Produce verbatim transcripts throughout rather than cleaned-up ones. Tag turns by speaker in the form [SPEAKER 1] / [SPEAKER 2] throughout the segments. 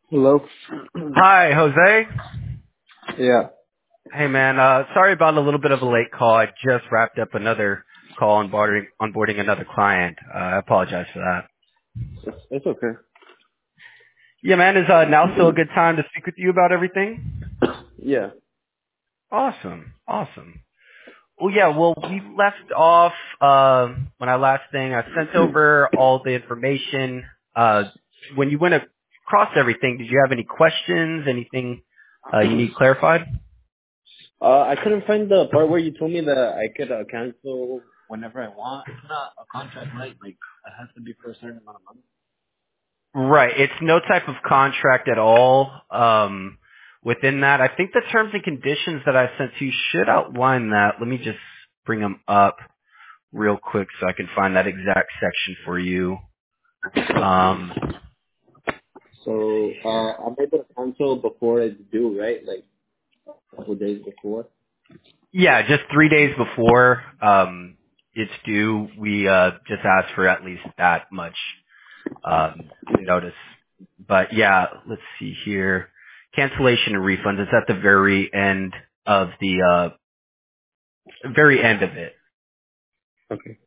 [SPEAKER 1] Hello.
[SPEAKER 2] Hi, Jose.
[SPEAKER 1] Yeah,
[SPEAKER 2] Hey, man. Uh, sorry about a little bit of a late call. I just wrapped up another call onboarding, onboarding another client. Uh, I apologize for that.
[SPEAKER 1] it's, it's okay.
[SPEAKER 2] Yeah, man. Is uh, now still a good time to speak with you about everything?
[SPEAKER 1] Yeah.
[SPEAKER 2] Awesome. Awesome. Well, yeah. Well, we left off uh, when I last thing. I sent over all the information. Uh, when you went across everything, did you have any questions? Anything uh, you need clarified?
[SPEAKER 1] Uh, I couldn't find the part where you told me that I could uh, cancel whenever I want. It's not a contract, right? Like, it has to be for a certain amount of money.
[SPEAKER 2] Right. It's no type of contract at all. Um, within that, I think the terms and conditions that I sent to you should outline that. Let me just bring them up real quick so I can find that exact section for you. Um,
[SPEAKER 1] So, uh, I'm able to cancel before it's due, right? Like, a couple days before.
[SPEAKER 2] yeah, just three days before um, it's due, we uh, just ask for at least that much um,
[SPEAKER 1] Yeah.
[SPEAKER 2] notice. But yeah, let's see here. Cancellation and refunds. It's at the very end of the uh, very end of it.
[SPEAKER 1] Okay.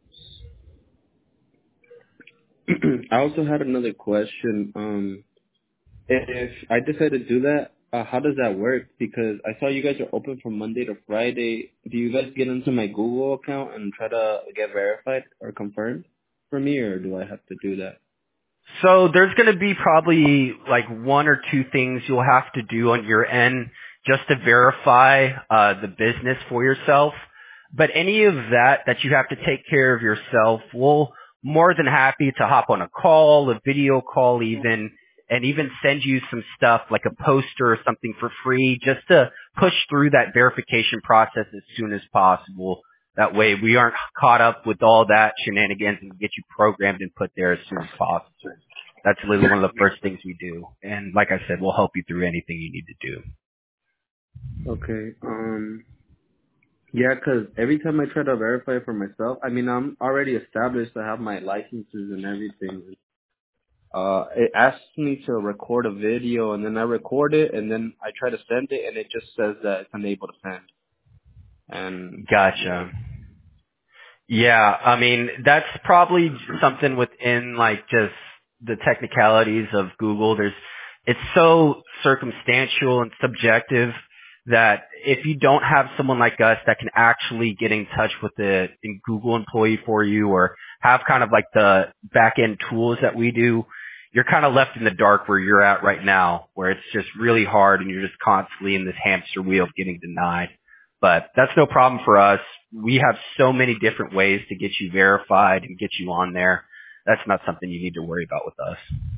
[SPEAKER 1] I also had another question. Um, if I decide to do that, uh, how does that work? Because I saw you guys are open from Monday to Friday. Do you guys get into my Google account and try to get verified or confirmed for me, or do I have to do that?
[SPEAKER 2] So there's going to be probably like one or two things you'll have to do on your end just to verify uh, the business for yourself. But any of that that you have to take care of yourself, we'll more than happy to hop on a call, a video call even, and even send you some stuff like a poster or something for free just to push through that verification process as soon as possible. That way we aren't caught up with all that shenanigans and get you programmed and put there as soon as possible. That's literally one of the first things we do. And like I said, we'll help you through anything you need to do.
[SPEAKER 1] Okay. Um. Yeah, 'cause every time I try to verify for myself, I mean, I'm already established. I have my licenses and everything. Uh, it asks me to record a video, and then I record it, and then I try to send it, and it just says that it's unable to send. And yeah.
[SPEAKER 2] Gotcha. Yeah, I mean, that's probably something within like just the technicalities of Google. There's, it's so circumstantial and subjective that if you don't have someone like us that can actually get in touch with the in Google employee for you or have kind of like the back end tools that we do, you're kind of left in the dark where you're at right now, where it's just really hard and you're just constantly in this hamster wheel of getting denied. But that's no problem for us. We have so many different ways to get you verified and get you on there. That's not something you need to worry about with us.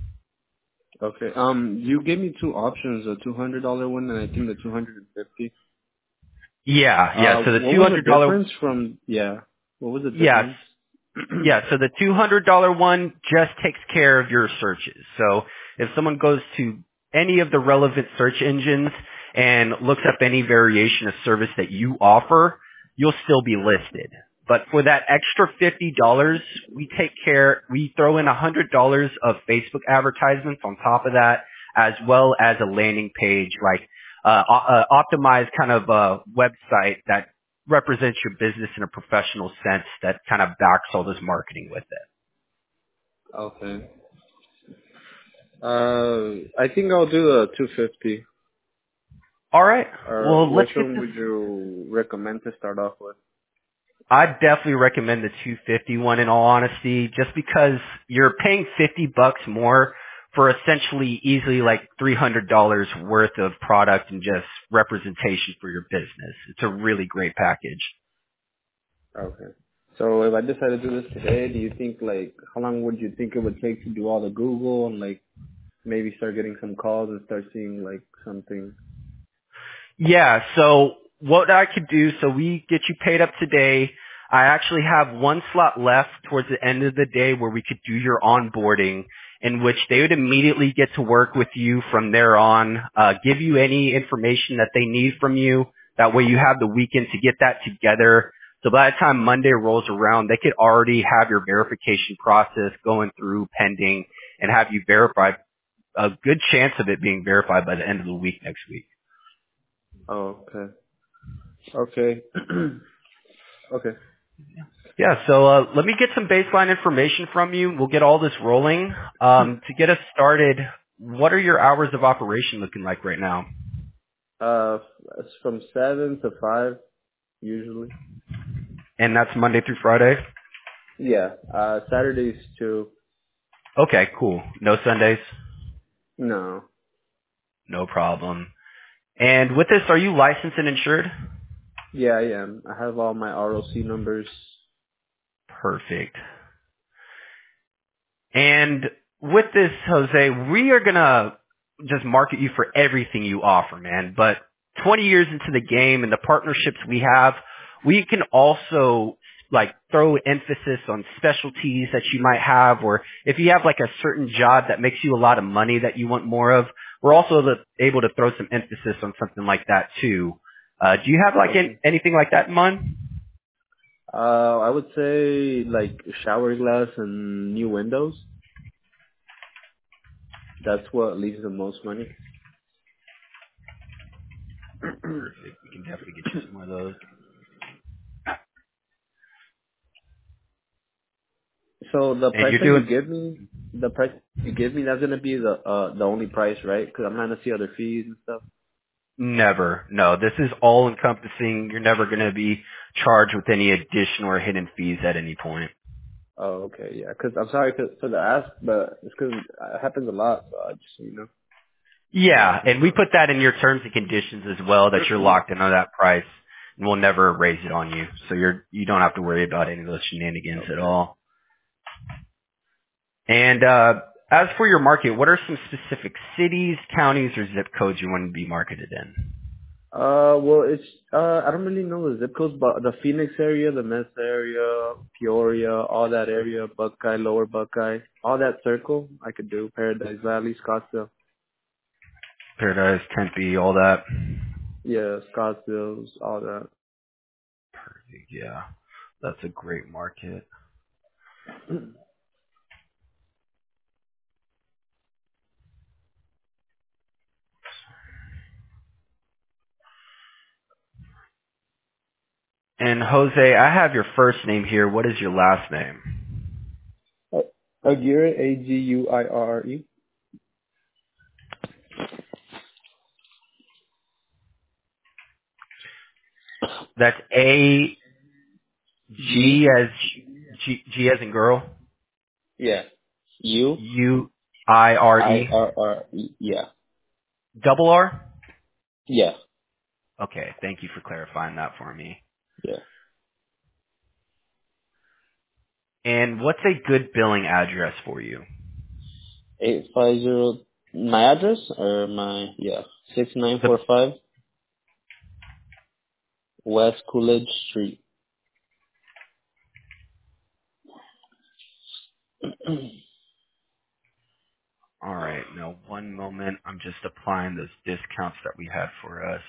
[SPEAKER 1] Okay. Um, you gave me two options: a two hundred dollar one, and I think the two hundred and fifty.
[SPEAKER 2] Yeah,
[SPEAKER 1] Uh,
[SPEAKER 2] yeah. So the
[SPEAKER 1] what was the
[SPEAKER 2] two hundred dollars
[SPEAKER 1] difference from? Yeah. What was the
[SPEAKER 2] yes.
[SPEAKER 1] difference?
[SPEAKER 2] Yeah, so the two hundred dollars one just takes care of your searches. So if someone goes to any of the relevant search engines and looks up any variation of service that you offer, you'll still be listed. But for that extra fifty dollars, we take care, we throw in one hundred dollars of Facebook advertisements on top of that, as well as a landing page, like uh, o- uh, optimized kind of a website that represents your business in a professional sense that kind of backs all this marketing with it.
[SPEAKER 1] Okay. Uh, I think I'll do the two fifty.
[SPEAKER 2] All right.
[SPEAKER 1] Or
[SPEAKER 2] Well, let's
[SPEAKER 1] which
[SPEAKER 2] get
[SPEAKER 1] one
[SPEAKER 2] this.
[SPEAKER 1] would you recommend to start off with?
[SPEAKER 2] I'd definitely recommend the two fifty one in all honesty, just because you're paying fifty bucks more for essentially easily like three hundred dollars worth of product and just representation for your business. It's a really great package.
[SPEAKER 1] Okay. So if I decide to do this today, do you think like how long would you think it would take to do all the Google and like maybe start getting some calls and start seeing like something?
[SPEAKER 2] Yeah, so what I could do, so we get you paid up today. I actually have one slot left towards the end of the day where we could do your onboarding, in which they would immediately get to work with you from there on, uh, give you any information that they need from you. That way you have the weekend to get that together. So by the time Monday rolls around, they could already have your verification process going through pending and have you verified a good chance of it being verified by the end of the week next week.
[SPEAKER 1] Oh, okay. Okay. Okay.
[SPEAKER 2] Yeah, so uh, let me get some baseline information from you. We'll get all this rolling. Um, to get us started, what are your hours of operation looking like right now?
[SPEAKER 1] Uh, it's from seven to five usually.
[SPEAKER 2] And that's Monday through Friday?
[SPEAKER 1] Yeah. Uh, Saturdays too.
[SPEAKER 2] Okay, cool. No Sundays?
[SPEAKER 1] No.
[SPEAKER 2] No problem. And with this, are you licensed and insured?
[SPEAKER 1] Yeah, I am. I have all my R O C numbers.
[SPEAKER 2] Perfect. And with this, Jose, we are going to just market you for everything you offer, man. But twenty years into the game and the partnerships we have, we can also like throw emphasis on specialties that you might have, or if you have like a certain job that makes you a lot of money that you want more of, we're also the, able to throw some emphasis on something like that too. Uh, do you have like an,
[SPEAKER 1] Okay.
[SPEAKER 2] anything like that in mind?
[SPEAKER 1] Uh, I would say like shower glass and new windows. That's what leaves the most money.
[SPEAKER 2] Perfect. We can definitely get you some more of those.
[SPEAKER 1] So the
[SPEAKER 2] And
[SPEAKER 1] price
[SPEAKER 2] you're
[SPEAKER 1] that you
[SPEAKER 2] doing
[SPEAKER 1] give me, the price you give me, that's gonna be the uh the only price, right? Because I'm not gonna see other fees and stuff.
[SPEAKER 2] never. No, this is all encompassing. You're never going to be charged with any additional or hidden fees at any point.
[SPEAKER 1] Oh, okay, yeah. Because I'm sorry for, for the ask, but it's because it happens a lot. So I just, you know.
[SPEAKER 2] Yeah, and we put that in your terms and conditions as well, that you're locked in on that price, and we'll never raise it on you. So you're you don't have to worry about any of those shenanigans at
[SPEAKER 1] Okay.
[SPEAKER 2] all. And uh, as for your market, what are some specific cities, counties, or zip codes you want to be marketed in?
[SPEAKER 1] Uh, well, it's uh, I don't really know the zip codes, but the Phoenix area, the Mesa area, Peoria, all that area, Buckeye, Lower Buckeye, all that circle, I could do. Paradise Valley, Scottsdale.
[SPEAKER 2] Paradise, Tempe, all that.
[SPEAKER 1] Yeah, Scottsdale, all that.
[SPEAKER 2] Yeah, that's a great market. And Jose, I have your first name here. What is your last name?
[SPEAKER 1] Uh, Aguirre, A G U I R R E.
[SPEAKER 2] That's A
[SPEAKER 1] G.
[SPEAKER 2] G as G, G as in girl.
[SPEAKER 1] Yeah. U
[SPEAKER 2] U I R
[SPEAKER 1] I
[SPEAKER 2] E.
[SPEAKER 1] R R E. Yeah.
[SPEAKER 2] Double R.
[SPEAKER 1] Yeah.
[SPEAKER 2] Okay, thank you for clarifying that for me.
[SPEAKER 1] Yeah.
[SPEAKER 2] And what's a good billing address for you?
[SPEAKER 1] Eight five zero. My address or my yeah six nine
[SPEAKER 2] The,
[SPEAKER 1] four five West Coolidge Street.
[SPEAKER 2] all right, now one moment. I'm just applying those discounts that we had for us.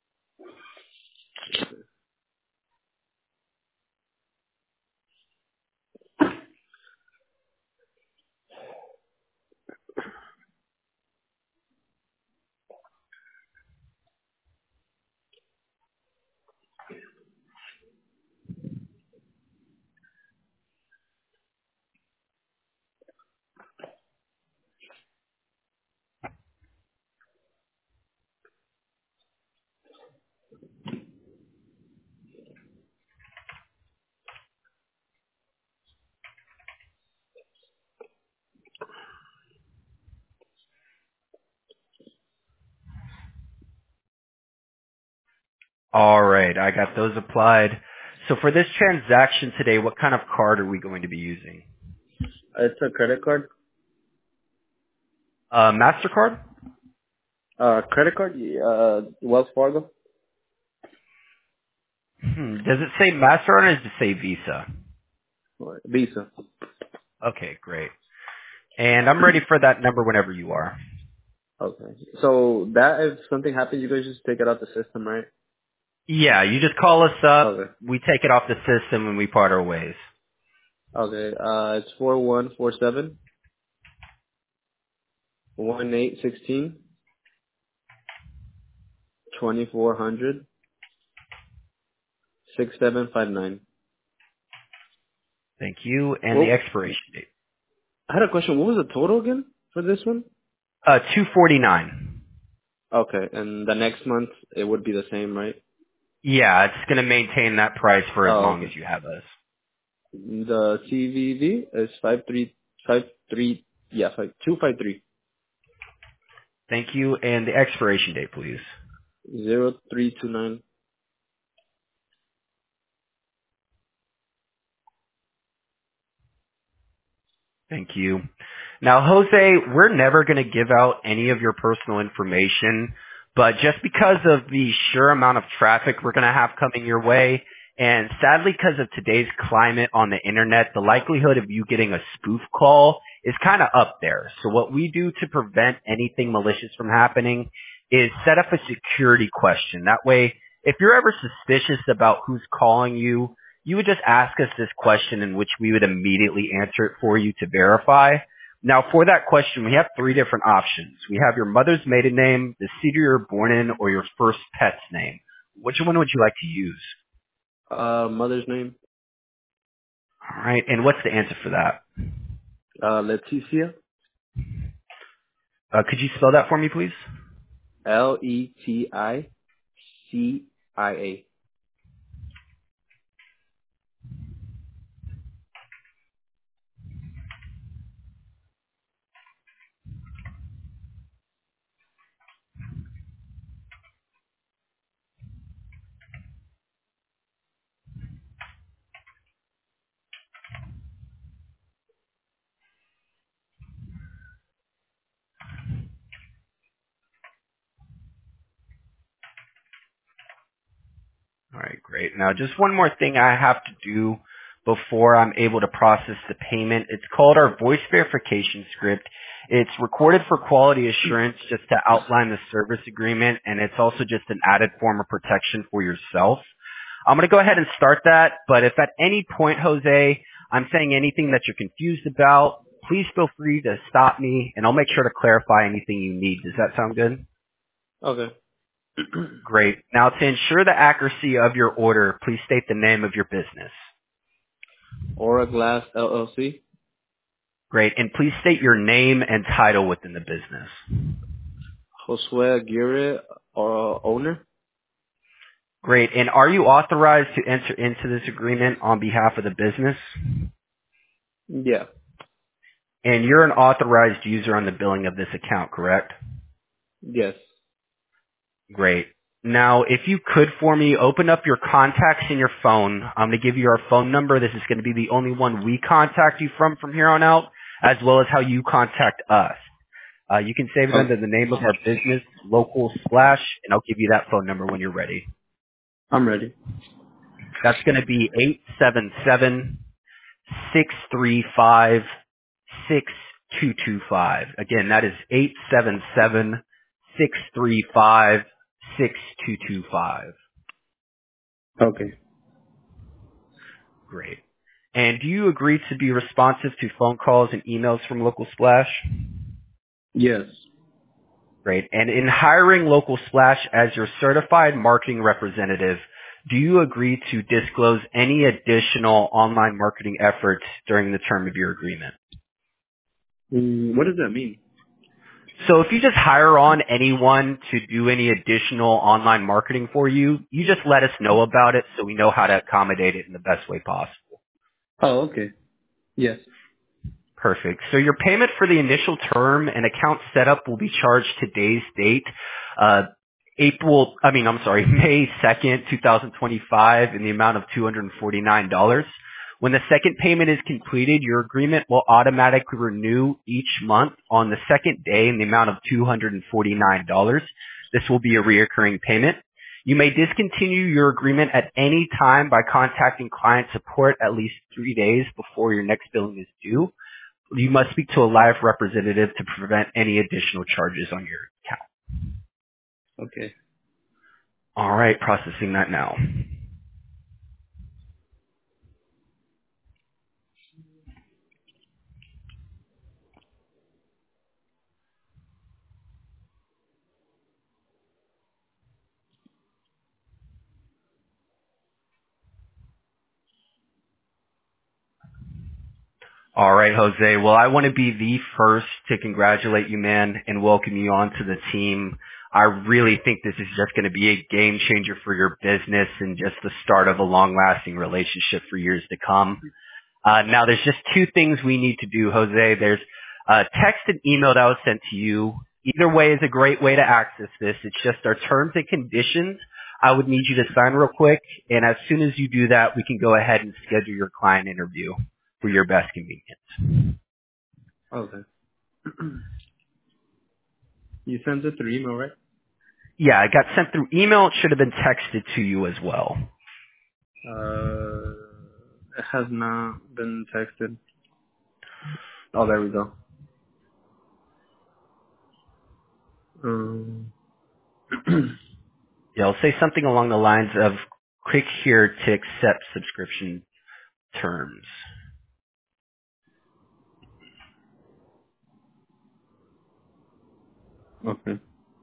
[SPEAKER 2] All right, I got those applied. So for this transaction today, what kind of card are we going to be using?
[SPEAKER 1] It's a credit card.
[SPEAKER 2] Uh, MasterCard?
[SPEAKER 1] Uh, credit card. Uh, Wells Fargo.
[SPEAKER 2] Hmm. Does it say MasterCard or does it say Visa?
[SPEAKER 1] Or Visa.
[SPEAKER 2] Okay, great. And I'm ready for that number whenever you are.
[SPEAKER 1] Okay. So that if something happens, you guys just take it out the system, right?
[SPEAKER 2] Yeah, you just call us up.
[SPEAKER 1] Okay.
[SPEAKER 2] We take it off the system and we part our ways.
[SPEAKER 1] Okay. Uh, it's four one four seven one eight sixteen twenty four hundred six seven five nine.
[SPEAKER 2] Thank you. And the
[SPEAKER 1] Well,
[SPEAKER 2] expiration date.
[SPEAKER 1] I had a question. What was the total again for this one?
[SPEAKER 2] Uh, two forty-nine.
[SPEAKER 1] Okay, and the next month it would be the same, right?
[SPEAKER 2] Yeah, it's going to maintain that price for as
[SPEAKER 1] Oh,
[SPEAKER 2] long
[SPEAKER 1] okay.
[SPEAKER 2] as you have us.
[SPEAKER 1] The C V V is five three five three. Yeah, five two five three
[SPEAKER 2] Thank you. And the expiration date, please.
[SPEAKER 1] zero three two nine.
[SPEAKER 2] Thank you. Now, Jose, we're never going to give out any of your personal information, but just because of the sheer amount of traffic we're going to have coming your way, and sadly because of today's climate on the internet, the likelihood of you getting a spoof call is kind of up there. So what we do to prevent anything malicious from happening is set up a security question. That way, if you're ever suspicious about who's calling you, you would just ask us this question in which we would immediately answer it for you to verify. Now, for that question, we have three different options. We have your mother's maiden name, the city you were born in, or your first pet's name. Which one would you like to use?
[SPEAKER 1] Uh, mother's name.
[SPEAKER 2] All right, and what's the answer for that?
[SPEAKER 1] Uh, Leticia.
[SPEAKER 2] Uh, could you spell that for me, please?
[SPEAKER 1] L E T I C I A.
[SPEAKER 2] All right, great. Now, just one more thing I have to do before I'm able to process the payment. It's called our voice verification script. It's recorded for quality assurance just to outline the service agreement, and it's also just an added form of protection for yourself. I'm going to go ahead and start that, but if at any point, Jose, I'm saying anything that you're confused about, please feel free to stop me, and I'll make sure to clarify anything you need. Does that sound good?
[SPEAKER 1] Okay.
[SPEAKER 2] Great. Now, to ensure the accuracy of your order, please state the name of your business.
[SPEAKER 1] Aura Glass L L C.
[SPEAKER 2] Great. And please state your name and title within the business.
[SPEAKER 1] Josue Aguirre, uh, owner.
[SPEAKER 2] Great. And are you authorized to enter into this agreement on behalf of the business?
[SPEAKER 1] Yeah.
[SPEAKER 2] And you're an authorized user on the billing of this account, correct?
[SPEAKER 1] Yes.
[SPEAKER 2] Great. Now, if you could for me, open up your contacts in your phone. I'm going to give you our phone number. This is going to be the only one we contact you from from here on out, as well as how you contact us. Uh, you can save it
[SPEAKER 1] Oh,
[SPEAKER 2] under the name of our business, local slash, and I'll give you that phone number when you're ready.
[SPEAKER 1] I'm ready.
[SPEAKER 2] That's going to be eight seven seven, six three five, six two two five. Again, that is eight seven seven, six three five, six two two five.
[SPEAKER 1] Okay.
[SPEAKER 2] Great. And do you agree to be responsive to phone calls and emails from Local Splash?
[SPEAKER 1] Yes.
[SPEAKER 2] Great. And in hiring Local Splash as your certified marketing representative, do you agree to disclose any additional online marketing efforts during the term of your agreement?
[SPEAKER 1] Mm, what does that mean?
[SPEAKER 2] So if you just hire on anyone to do any additional online marketing for you, you just let us know about it so we know how to accommodate it in the best way possible.
[SPEAKER 1] Oh, okay. Yes.
[SPEAKER 2] Perfect. So your payment for the initial term and account setup will be charged today's date, uh, April, I mean, I'm sorry, May second, twenty twenty-five in the amount of two hundred forty-nine dollars. When the second payment is completed, your agreement will automatically renew each month on the second day in the amount of two hundred forty-nine dollars. This will be a reoccurring payment. You may discontinue your agreement at any time by contacting client support at least three days before your next billing is due. You must speak to a live representative to prevent any additional charges on your account.
[SPEAKER 1] Okay.
[SPEAKER 2] All right, processing that now. All right, Jose. Well, I want to be the first to congratulate you, man, and welcome you onto the team. I really think this is just going to be a game changer for your business and just the start of a long-lasting relationship for years to come. Uh, now, there's just two things we need to do, Jose. There's uh, text and email that was sent to you. Either way is a great way to access this. It's just our terms and conditions. I would need you to sign real quick, and as soon as you do that, we can go ahead and schedule your client interview for your best convenience.
[SPEAKER 1] Okay. You sent it through email, right?
[SPEAKER 2] Yeah, it got sent through email. It should have been texted to you as well.
[SPEAKER 1] Uh, it has not been texted. Oh, there we go. Um,
[SPEAKER 2] Yeah, I'll say something along the lines of click here to accept subscription terms.
[SPEAKER 1] okay.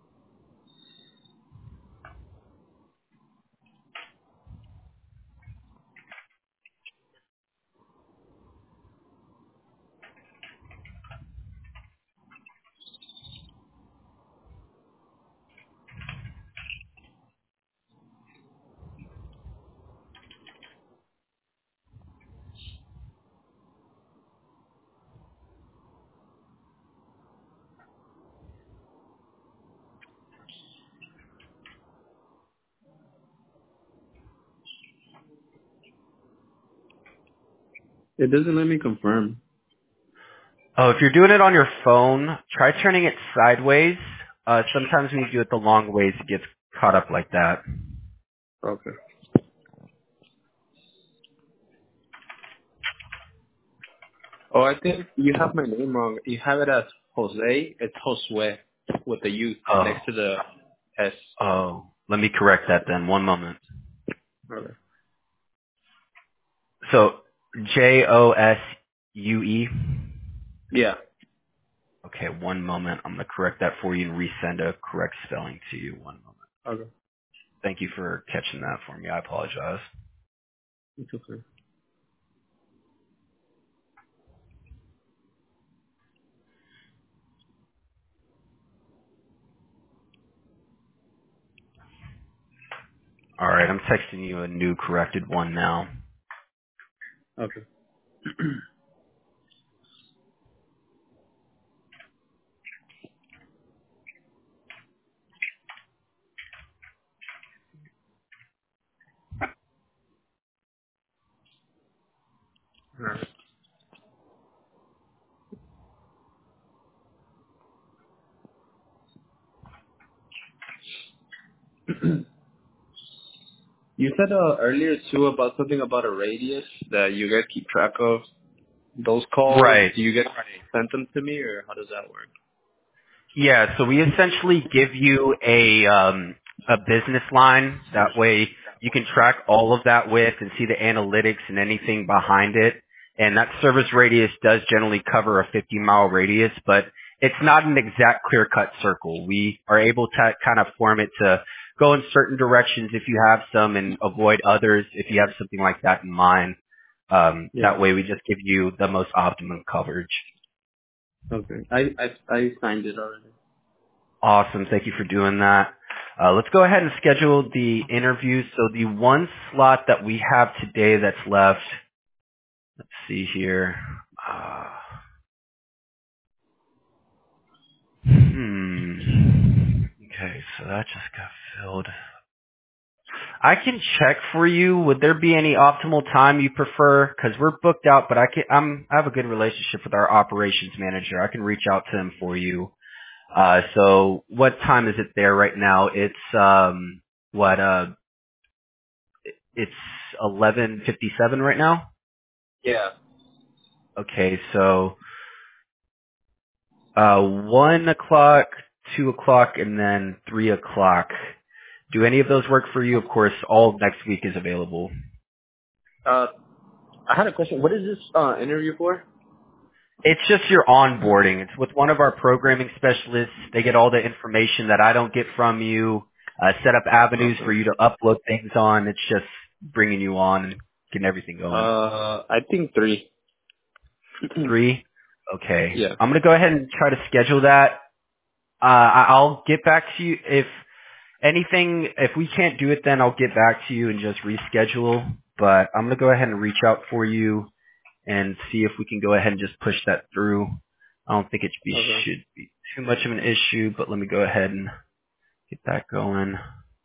[SPEAKER 1] It doesn't let me confirm.
[SPEAKER 2] Oh, if you're doing it on your phone, try turning it sideways. Uh, sometimes when you do it the long ways, it gets caught up like that.
[SPEAKER 1] Okay. Oh, I think you have my name wrong. You have it as Jose. It's Josue with the U
[SPEAKER 2] Oh,
[SPEAKER 1] next to the S.
[SPEAKER 2] oh. Let me correct that then. One moment.
[SPEAKER 1] Okay.
[SPEAKER 2] So, J O S U E.
[SPEAKER 1] Yeah.
[SPEAKER 2] Okay, one moment. I'm going to correct that for you and resend a correct spelling to you. One moment.
[SPEAKER 1] Okay.
[SPEAKER 2] Thank you for catching that for me. I apologize.
[SPEAKER 1] It's okay.
[SPEAKER 2] All right, I'm texting you a new corrected one now.
[SPEAKER 1] Okay. Alright. You said uh, earlier too about something about a radius that you guys keep track of. Those calls,
[SPEAKER 2] Right.
[SPEAKER 1] do you guys send them to me, or how does that work?
[SPEAKER 2] Yeah, so we essentially give you a um, a business line. That way you can track all of that with and see the analytics and anything behind it. And that service radius does generally cover a fifty mile radius, but it's not an exact clear cut circle. We are able to kind of form it to go in certain directions if you have some and avoid others if you have something like that in mind. Um,
[SPEAKER 1] Yeah.
[SPEAKER 2] that way we just give you the most optimum coverage.
[SPEAKER 1] Okay. I I I signed it already.
[SPEAKER 2] Awesome. Thank you for doing that. Uh, let's go ahead and schedule the interview. So the one slot that we have today that's left, let's see here. Uh, hmm. Okay, so that just got filled. I can check for you. Would there be any optimal time you prefer? Because we're booked out, but I can. I'm. I have a good relationship with our operations manager. I can reach out to him for you. Uh, so what time is it there right now? It's um what uh it's eleven fifty-seven right now.
[SPEAKER 1] Yeah.
[SPEAKER 2] Okay, so uh one o'clock, two o'clock, and then three o'clock. Do any of those work for you? Of course, all of next week is available.
[SPEAKER 1] Uh, I had a question. What is this uh interview for?
[SPEAKER 2] It's just your onboarding. It's with one of our programming specialists. They get all the information that I don't get from you, uh, set up avenues for
[SPEAKER 1] Okay.
[SPEAKER 2] you to upload things on. It's just bringing you on and getting everything going.
[SPEAKER 1] Uh, I think three.
[SPEAKER 2] Three? Okay.
[SPEAKER 1] Yeah.
[SPEAKER 2] I'm going to go ahead and try to schedule that. Uh, I- I'll get back to you if anything, if we can't do it, then I'll get back to you and just reschedule. But I'm going to go ahead and reach out for you and see if we can go ahead and just push that through. I don't think it should be,
[SPEAKER 1] Okay.
[SPEAKER 2] should be too much of an issue, but let me go ahead and get that going.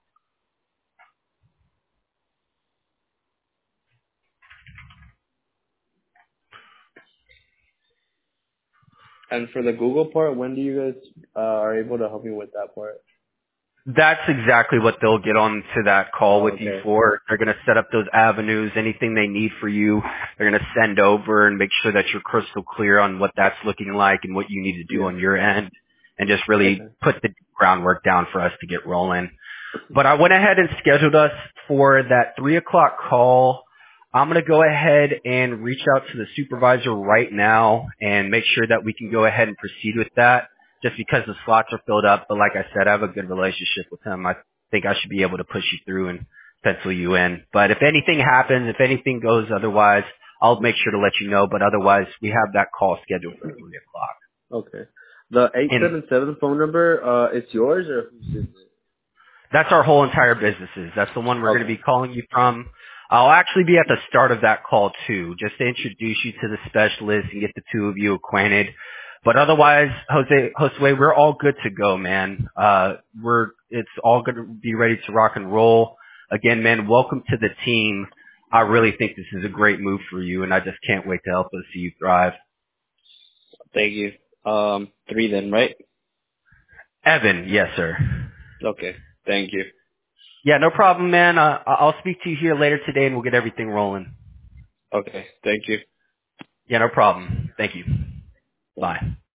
[SPEAKER 1] And for the Google part, when do you guys uh, are able to help me with that part?
[SPEAKER 2] That's exactly what they'll get on to that call
[SPEAKER 1] Oh,
[SPEAKER 2] with you
[SPEAKER 1] okay.
[SPEAKER 2] for. They're going to set up those avenues, anything they need for you. They're going to send over and make sure that you're crystal clear on what that's looking like and what you need to do
[SPEAKER 1] Yeah.
[SPEAKER 2] on your end and just really
[SPEAKER 1] Okay.
[SPEAKER 2] put the groundwork down for us to get rolling. But I went ahead and scheduled us for that three o'clock call. I'm going to go ahead and reach out to the supervisor right now and make sure that we can go ahead and proceed with that just because the slots are filled up. But like I said, I have a good relationship with him. I think I should be able to push you through and pencil you in. But if anything happens, if anything goes otherwise, I'll make sure to let you know. But otherwise, we have that call scheduled for three o'clock.
[SPEAKER 1] Okay. The eight
[SPEAKER 2] And
[SPEAKER 1] seven seven phone number, uh, it's yours or whose is it?
[SPEAKER 2] that's our whole entire businesses. That's the one we're going to
[SPEAKER 1] Okay.
[SPEAKER 2] be calling you from. I'll actually be at the start of that call too, just to introduce you to the specialist and get the two of you acquainted. But otherwise, Jose, Josue, we're all good to go, man. Uh, we're, it's all going to be ready to rock and roll. Again, man, welcome to the team. I really think this is a great move for you, and I just can't wait to help us see you thrive.
[SPEAKER 1] Thank you. Um, three then, right?
[SPEAKER 2] Evan, yes, sir.
[SPEAKER 1] Okay. Thank you.
[SPEAKER 2] Yeah, no problem, man. Uh, I'll speak to you here later today, and we'll get everything rolling.
[SPEAKER 1] Okay. Thank you.
[SPEAKER 2] Yeah, no problem. Thank you.
[SPEAKER 1] Bye.
[SPEAKER 2] Bye.